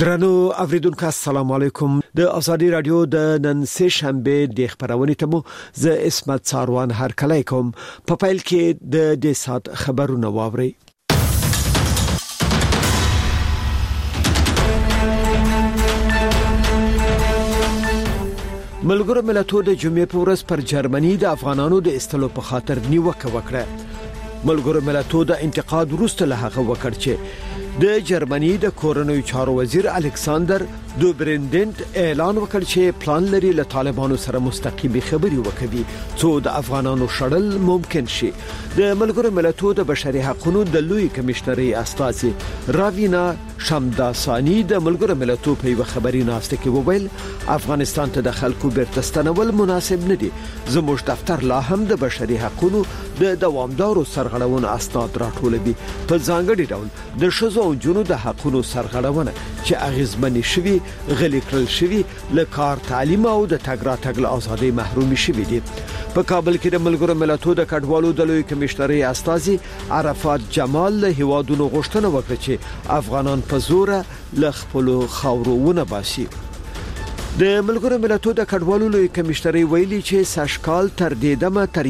درنو اوریدونکو السلام علیکم د ازادي رادیو د نن سه شنبه د خبرونه ته مو ز اسمت څاروان هر کله کوم په فایل کې د دې سات خبرونه واوري. ملګرو ملتونو د جمعې په ورځ پر جرمني د افغانانو د استلو په خاطر نیوکه وکړه. ملګرو ملتونو د انتقاد وروسته له هغه وکړ چې د جرمني د کورنوي چارو وزیر الکساندر دوبریندنت اعلان وکړ چې پلان لري له طالبانو سره مستقيمي خبري وکړي څو د افغانانو شړل ممکن شي. د ملګرو ملتونو د بشري حقوقو د لوی کمشنري استاذي راوینا شمداسانی د ملګرو ملتونو په یو خبري ناشته کې وویل افغانستان ته د خلکو بیرتستنول مناسب نه دي. زموږ دفتر لا هم د بشري حقوقو د دوامدارو سرغړونو اسناد راټولوي په ځانګړي ډول د شذو او جنو د حقوقو سرغړونه چې اغیزمنې شوي غلي کړل شوي له کار تعلیم او د تګ راتګ ازادي محرومي شوي دي. په کابل کې د ملګرو ملتونو د کډوالو د لوی کمشنري استاذي عرفات جمال له هوادونو غوښتنه وکړه چې افغانان په زور له خپل خاورونه باسي. د ملګرو ملتونو د کډوالو لوی کمشنري ویلي چې ساشکال تر دې دمه تر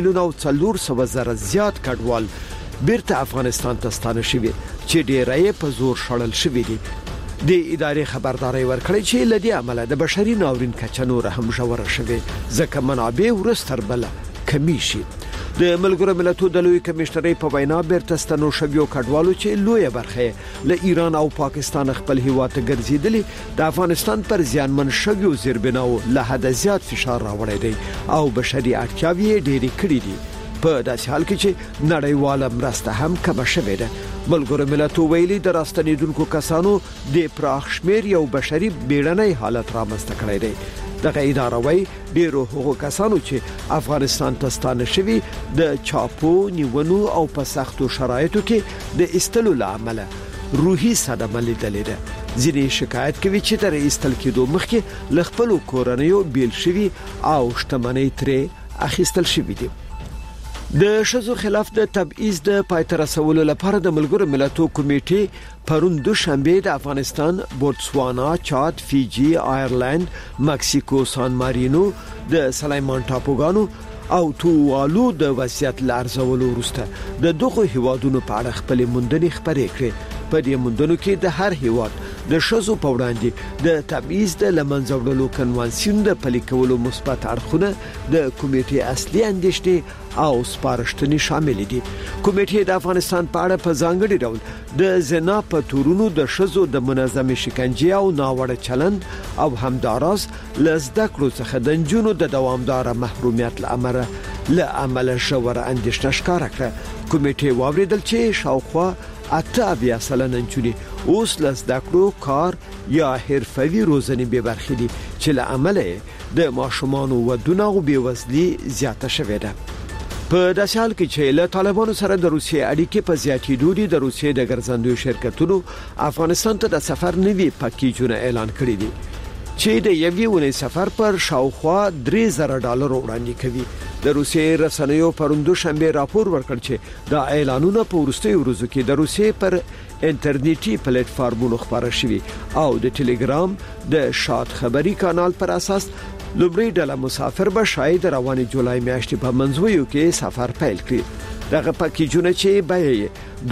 1,400,000 زیات کډوال بیرته افغانستان ته ستانه شوي چې ډیرې په زور شړل شوي دي. د ادارې خبرداري ورکړې چې لدی عمله د بشري ناورین کچنو رحم جوړه شوي ځکه منابع ورستر بل کمی شي. د ملګرو ملتونو د لوی کمشنري په وینا بیرته ستنو شویو کډوالو چې لوی برخه له ایران او پاکستان خپل هیواد ته ګرځیدلي د افغانستان پر ځانمن شویو زیربناو له حد زیات فشار راوړی دی او بشري اړتیاوې ډېری کړې دي په داسې حال کې چې نړیواله مرسته هم کمه شوې ده. ملګرو ملتونو ویلي د راستنیدونکو کسانو د پراخ شمیر یو بشري بیړنۍ حالت رامنځته کړی دی. دغه اداره وايي ډیرو هغو کسانو چې افغانستان ته ستانه شوي د چاپو نیونو او په سختو شرایطو کې د استلو لامل روحي صدمه لیدلې ده. ځینې شکایت کوي چې تر استل کېدو مخکې ل خپل کورنیو بیل شوي او شتمنۍ ترې اخیستل شوي دي. د شذو خلاف د تبعیض د پایته رسولو لپاره د ملګرو ملتونو کمیټې پرون دوشنبه د افغانستان، بوتسوانا، چاد، فیجی، آیرلند، مکسیکو، سان مارینو، د سلیمان ټاپوګانو او تووالو د وضعیت لارزولو وروسته د دغه هیوادونو په اړه خپل موندنې خبرې کړې. په دې موندنو کې د هر هیواد د شذو په وړاندې د تبعیض د لمنځه وړلو کنوانسیون د پلي کولو مثبت اړخونه د کمیټې اصلي اندېښنې او سپارښتنې شامل دي. کمیټې د افغانستان په اړه په ځانګړي ډول د زنا په تورونو د شذو د منظمې شکنجې او ناوړه چلند او همداراز لزده کړو څخه د جنونو د دوامدار محرومیت لامل ژوره اندېښنه ښکاره کړه. کمیټې واوریدل چې شاوخوا 8% نجونې اوس لزده کړو کار یا حرفوي روزنې به برخې دي چې له عمله د ماشومانو ودونه او بیوزلي زیاته شوې ده. په داسې حال کې چې له طالبانو سره د روسیې اړیکې په زیاتېدو دي د روسیې د ګرځندوی شرکتونو افغانستان ته د سفر نوي پاکیجونه اعلان کړي دي چې د یوې ونې سفر پر شاوخوا $3,000 وړاندې کوي. د روسیې رسنیو پروندو شنبه راپور ورکړ چې دا اعلانونه په وروستیو ورځو کې د روسیې پر انټرنیټي پلیټ فارمونو خبره شوي او د ټلګرام د شاد خبري کانال پر اساس لومړی ډله مسافر به شاید رواني جولای میاشتې په منځویو کې سفر پیل کړي. دغه پاکیجونه چې به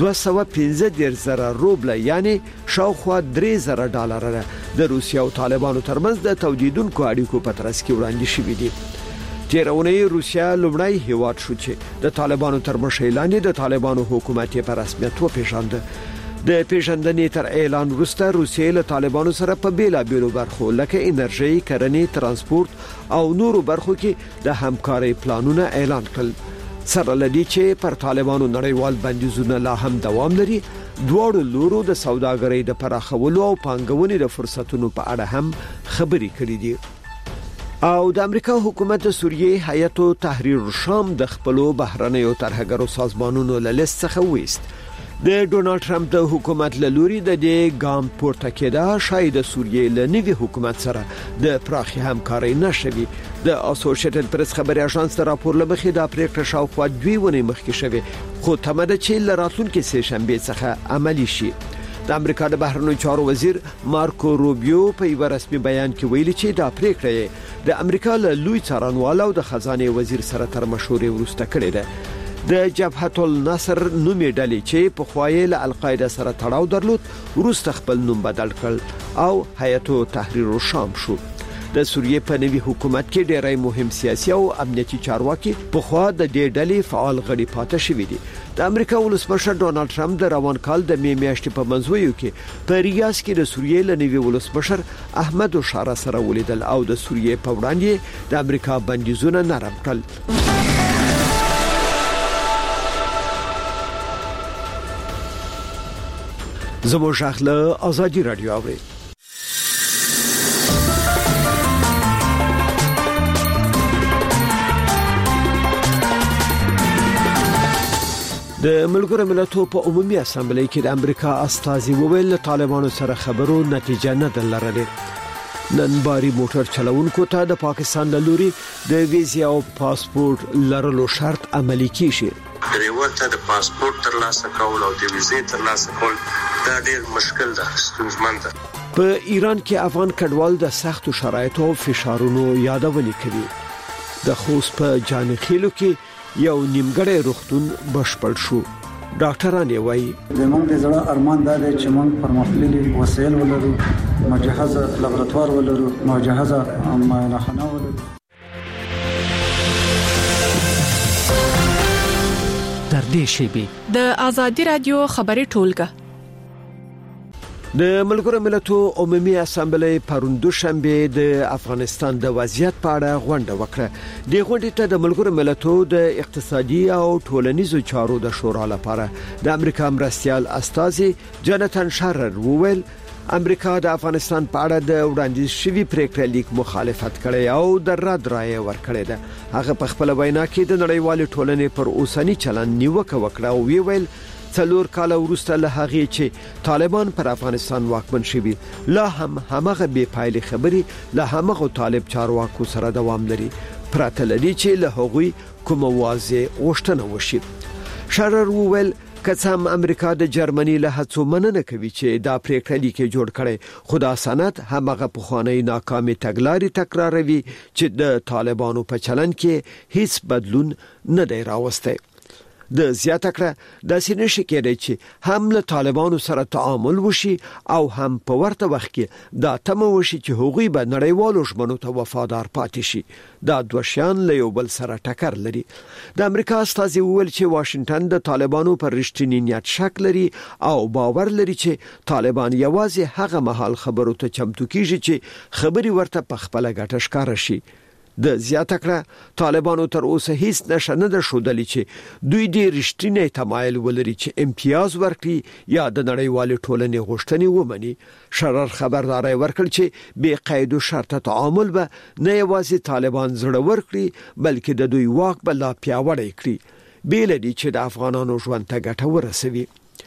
$215,000 یعنی شاوخوا $3,000 د روسیې او طالبانو ترمنځ د تولیدونکو اړیکو په ترڅ کې وړاندې شوي دي. تیرونی روسیا لومړی هیواد شو چې د طالبانو تر مشرۍ لاندې د طالبانو حکومت په رسمیت وپیژاند. د پیژندنې تر اعلان وروسته روسیې له طالبانو سره په بیلابیلو برخو لکه انرژي، کرنې، ترانسپورت او نورو برخو کې د همکارۍ پلانونه اعلان کړل. سره لدی چې پر طالبانو نړیوال بندیزونه لا هم دوام لري. دواړو لورو د سوداګرۍ د پراخولو او پانګونې د فرصتونو په اړه هم خبرې کړې دي. او د امریکا حکومت د سوریې هیئت تحریر الشام د خپل بهرنیو ترهګرو سازمانونو له لیست څخه وېست. د ډونالد ټرمپ د حکومت له لوري د دې ګام پورته کېده شاید سوریې له نوي حکومت سره د پراخي همکارۍ نشوي. د اسوسییټډ پریس خبري اژانس د راپور لمخې د پریکړه شاوخوا 2 ونې مخکې شوه خو تمه ده چې راتلونکي سه شنبه څخه عملی شي. د امریکا د بهرنیو چارو وزیر مارکو روبیو په یو رسمي بیان کې ویلي چې دا پریکړه د امریکا له لوی څارنوال او د خزانه وزیر سره تر مشورې وروسته کړې ده. د جبهة النصر نومي ډلې چې په خوایل القاعده سره تړاو درلود وروسته خپل نوم بدل کړ او هیئت تحریر الشام شو. د سوریې په نوي حکومت کې ډېرای مهم سیاسي او امنیتي چارواکي په خوا د دې ډلې فعال غړي پاتې شوي دي. د امریکا ولسمشر ډونالد ټرمپ د روان کال د می میاشتې په منځویو کې په ریاض کې د سوریې له نوي ولسمشر احمد شارا سره ولیدل او د سوریې په وړاندې د امریکا بندیزونه نرم کړل. زموږ اخله ازادي رادیو اوري. د ملګرو ملتونو په عمومي اسامبلې کې د امریکا استازي وویل طالبانو سره خبرو نتیجه نه درلوده. نن باري موټر چلوونکو ته د پاکستان د لوري د ویزا او پاسپورت لرلو شرط عملي کیږي. ورته د پاسپورت ترلاسه کول او د ویزې ترلاسه کول دا ډېر مشکل ده، ستونزمن ده. په ایران کې افغان کډوال د سختو شرایطو او فشارونو یادونه کوي. د خوست په جانخیلو کې یو نیمګړی روغتون بشپړ شو. ډاکټران یې وایي زموږ د زړه ارمان دا دی چې موږ پرمختللي وسایل ولرو، مجهزه لابراتوار ولرو، مجهزه معاینخانه ولرو. در دې شیبه د ازادي رادیو خبري ټولګه د ملګرو ملتونو عمومي اسامبلې پرون دوشنبه د افغانستان د وضعیت په اړه غونډه وکړه. د غونډې ته د ملګرو ملتونو د اقتصادي او ټولنیزو چارو د شورا لپاره د امریکا مرستيال استازي جاناتن شارر وویل امریکا د افغانستان په اړه د وړاندیز شوی پریکړه لیک مخالفت کړي او د رد رائے ورکړي ده. هغه په خپل وینا کې د نړیوال ټولنې پر اوسنی چلن نیوکه وکړه او ویل څلور کال وروسته له هغه چې طالبان پر افغانستان واکمن شوي لا هم هغه بے پایلې خبري له هغه طالب چارواکو سره دوام لري پراته لري چې له هغوی کوم واضح غوښتنه وشي. شارر وویل کڅم امریکا د جرمني له هڅو مننه کوي چې دا پریکړه لیکي جوړ کړي خدا سند هغه په خوانی ناکامي تګلاري تکراروي چې د طالبانو په چلن کې هیڅ بدلون نه دی راوستی. د زیاته کړه د سینې کېدای چې هم له طالبانو سره تعامل وشي او هم په ورته وخت کې دا تمه وشي چې هغوی به نړیوالو ژمنو ته وفادار پاتې شي. دا دوه شیان له یو بل سره ټکر لري. د امریکا استازي وویل چې واشنگټن د طالبانو پر رښتینی نیت شک لري او باور لري چې طالبان یوازې هغه مهال خبرو ته چمتو کیږي چې خبري ورته په خپل ګټه ښکار شي. د زیاته کړه طالبانو تر اوسه هیڅ نشه نه ده ښودلې چې دوی د رښتینی تمایل ولري چې امتیاز ورکړي یا د نړیوال ټولنې غوښتنې ومني. شرر خبرداري ورکړ چې بې قید او شرط تعامل به نه یوازې طالبان زړه ورکړي بلکې د دوی واک به لا پیاوړی کړي بیل دي چې د افغانانو ژوند ته ګټه ورسوي.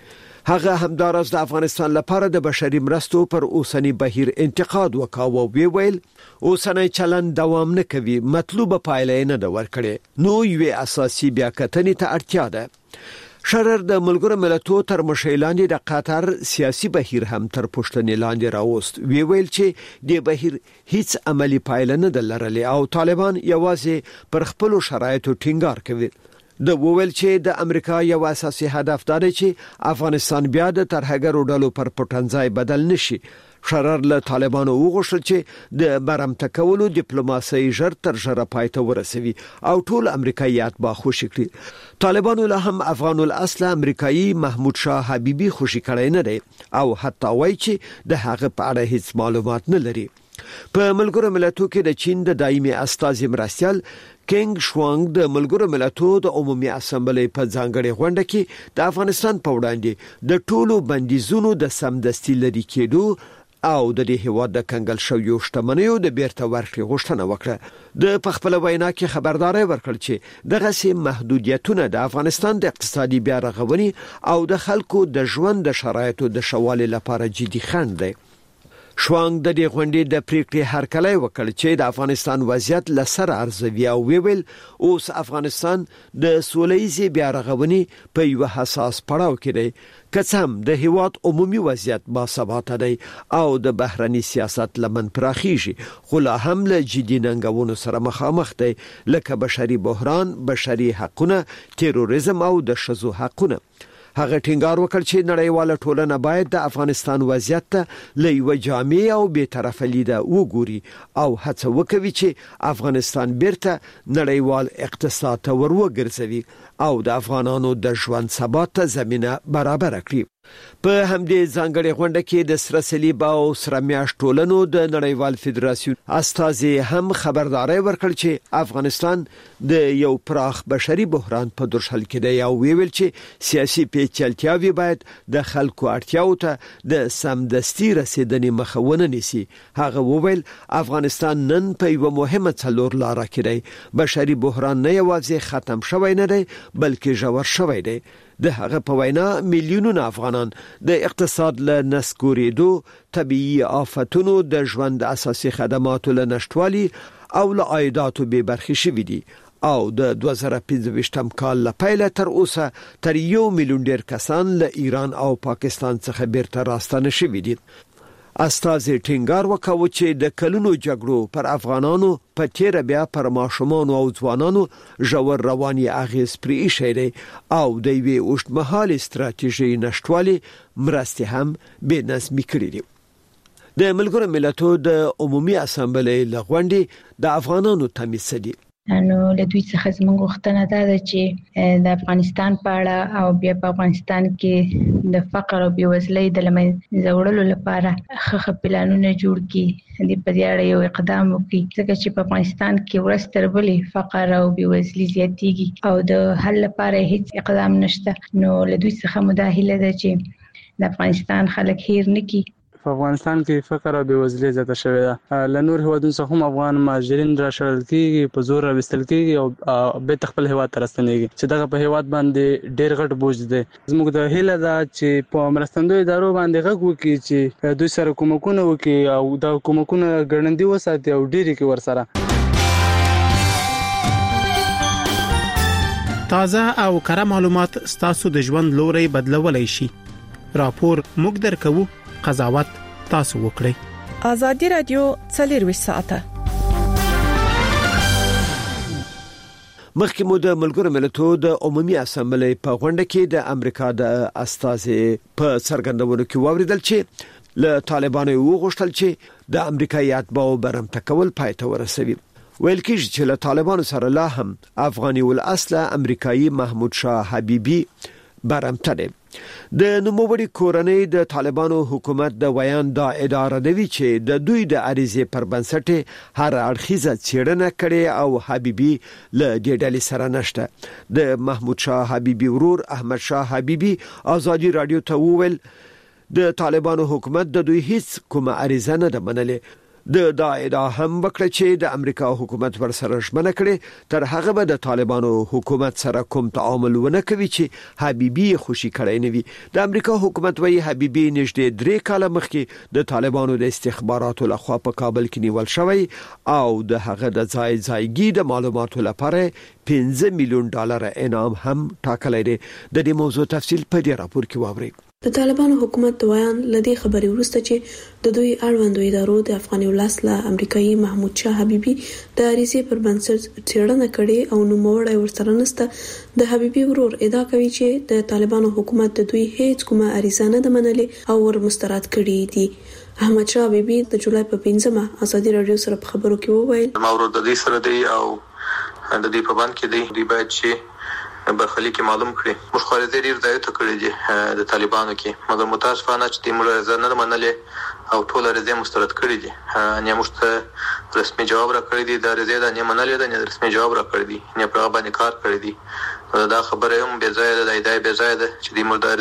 هغه همدارس د افغانستان لپاره د بشري مرستو پر اوسنی بهیر انتقاد وکاوه او ویل اوسنی چلن دوام نه کوي، مطلوبه پایله نه ده ورکړي، نو یو اساسي بیا کتنې ته اړتیا ده. شرر د ملګرو ملتونو تر مشیلاندې د قطر سیاسي بهیر هم تر پښتنې لاندې راوست. ویل چې د بهیر هیڅ عملی پایله نه ده لرلې او طالبان یوازې پر خپل شرایطو ټینګار کوي. د وویل چې د امریکا یو اساسي هدف دی چې افغانستان بیا د ترهګرو ډلو پر پټنځای بدل نشي. شرر له طالبانو وغوښتل چې د برمته کولو ډیپلوماسي ژر تر ژره پای ته ورسوي او ټول امریکایات با خوشی کړي. طالبانو له هم افغان الاصل امریکایي محمود شاه حبیبي خوشی کړي نه دی او حتی وایي چې د هغه په اړه هیڅ معلومات نه لري. په ملګرو ملتونو کې د چین د دایمي استازي مرستيال کینګ شوانګ د ملګرو ملتونو د عمومي اسامبلې په ځانګړي غونډه کې د افغانستان په وړاندې د ټولو بندیزونو د سمدستي لري کېدو او د دې هیواد د کنګل شویو شتمنیو د بیرته ورکړې غوښتنه وکړه. د پخپل وینا کې خبرداري ورکړ چې دغه سي محدودیتونه د افغانستان د اقتصادي بیا رغونې او د خلکو د ژوند د شرایطو د شوالي لپاره جدي خنډ دی. شوانګ د دې غونډې د پریکړې هرکلی وکړ چې د افغانستان وضعیت لسر ارزوي او ویل اوس افغانستان د سوله‌ییزې بیا رغونې په یو حساس پړاو کې دی کڅم د هیواد عمومي وضعیت با ثبات دی او د بهرني سیاست لمن پراخیږي خو لا هم له جدي ننګونو سره مخامخ دی لکه بشري بحران بشري حقونه تروریزم او د ښځو حقونه هغه ټینګار وکړ چې نړیواله ټولنه باید د افغانستان وضعیت ته له یو جامع او بی‌طرفه لیده وګوري او هڅه وکړي چې افغانستان بیرته نړیوال اقتصاد ته وروګرځوي او د افغانانو د ژوند ثبات ته زمينه برابر کړي په همدې ځانګړې غونډه کې د سره صلیب او سره میاشت ټولنو د نړیوال فدراسیون استازي هم خبرداري ورکړ چې افغانستان د یو پراخ بشري بحران په درشل کې دی او ویل چې سیاسي پیچلتیاوي باید د خلکو اړتیاو ته د سمدستي رسیدنې مخه ونه نیسي هغه وویل افغانستان نن په یو مهمه څلور لار کې دی بشري بحران نه یوازې ختم شوی نه دی بلکې ژور شوی دی د هغه په وینا میلیونونه افغانان د اقتصاد له نسکورېدو طبيعي آفتونو د ژوند اساسي خدماتو له نشټوالي او له عایداتو به برخې شوي دي او د 2015 کال له پیله تر اوسه تر 1 میلیون ډیر کسان له ایران او پاکستان څخه بیرته راستنه شوي دي استازي ټینګار وکاو چې د کلونو جګړو پر افغانانو په تیر بیا پر ماشومان او ځوانانو ژور رواني اغیز پرې شي او د وی اوږدمهاله ستراتیژي نشټوالي مرستې هم به نظم کړی دي د ملګرو ملتونو د عمومي اسامبلې لغونډې د افغانانو تمیز دي نو له دوی څخه زموږ غوښتنه ده چې د افغانستان په اړه او بیا په افغانستان کې د فقر او بیوزلۍ د لمنځه وړلو لپاره ښه پلانونه جوړ کړي د په دې اړه یو اقدام وکړي ځکه چې په افغانستان کې ورځ تر بلې فقر او بیوزلي زیاتېږي او د حل لپاره هیڅ اقدام نشته نو له دوی څخه مداهله ده چې د افغانستان خلک هیر نکړي په افغانستان کې فقر او بیوزلي زیاته شوې ده له نور هیوادونو څخه هم افغان مهاجرین راشړل کیږي په زور راوستل کیږي او به خپل هیواد ته راستنېږي چې دغه په هیواد باندې ډېر غټ بوج دی زموږ د هیله ده چې په مرستندوی ادارو باندې غږ وکړي چې دوی سره کومکونه وکړي او د کومکونه ګړندی وساتي او ډېری کې ورسره تازه او کره معلومات ستاسو د ژوند لوري بدلولای شي راپور موږ درکو قضاوت تاسو وکړئ ازادي رادیو 24 ساعته مخکې مو د ملګرو ملتونو د عمومي اسامبلې په غونډه کې د امریکا د استازي په څرګندونو کې واوریدل چې له طالبانو وغوښتل چې د امریکایي اتباعو برمته کول پای ته ورسوي ویل کېږي چې له طالبانو سره لا هم افغاني ول اصله امریکایي محمود شاه حبیبي برمته دی د نوموړي کورنۍ د طالبانو حکومت د ویان دا اداره دی چې د دوی د عریضې پر بنسټ هر اړخیزه څېړنه کړي او حبیبي له دې ډلې سره نشته د محمود شاه حبیبي ورور احمد شاه حبیبي ازادي رادیو ته وویل د طالبانو حکومت د دوی هیڅ کومه عریضه نه ده منلې د ادعا هم وکړه چې د امریکا حکومت ورسره ژمنه کړي تر هغه به د طالبانو حکومت سره کوم تعامل ونه کوي چې حبیبي خوشي کړي نه وي د امریکا حکومت وايي حبیبي نږدې 3 کال مخکې د طالبانو د استخباراتو لخوا په کابل کې نیول شوی او د هغه د ځایګي د معلوماتو لپاره $15 میلیون انعام هم ټاکلی دی د دې موضوع تفصیل په دې راپور کې واورئ د طالبانو حکومت د ویان لدی خبري ورسته چې د دوی اړوندو ادارو د افغاني ولس له امریکایي محمود شاه حبیبي د عریضې پر بنسټ څېړنه کړې او نوموړی ورسره نسته د حبیبي ورور ادعا کوي چې د طالبانو حکومت د دوی هیڅ کومه عریضه نه ده منلې او ور مسترد کړي دي احمد شاه حبیبي د جولای په 15 ازادي رادیو سره په خبرو کې وویل ما ورور د دې سره دی او د دې په باندې کې دی باید چې برخلیک معلوم کړي مخالفت ډیر ځایته کړی دي د طالبانو کې مګر متاسفانه چې د ملازمت نه منلې او ټول رضای مسترد کړی دي نه مشته رسمي جواب را کړی دي د رضای د نه منلې د رسمي جواب را کړی دي نه پر باندې کار کړی دي دا خبره هم بې ځای ده د ایدای بې ځای ده چې د ملدار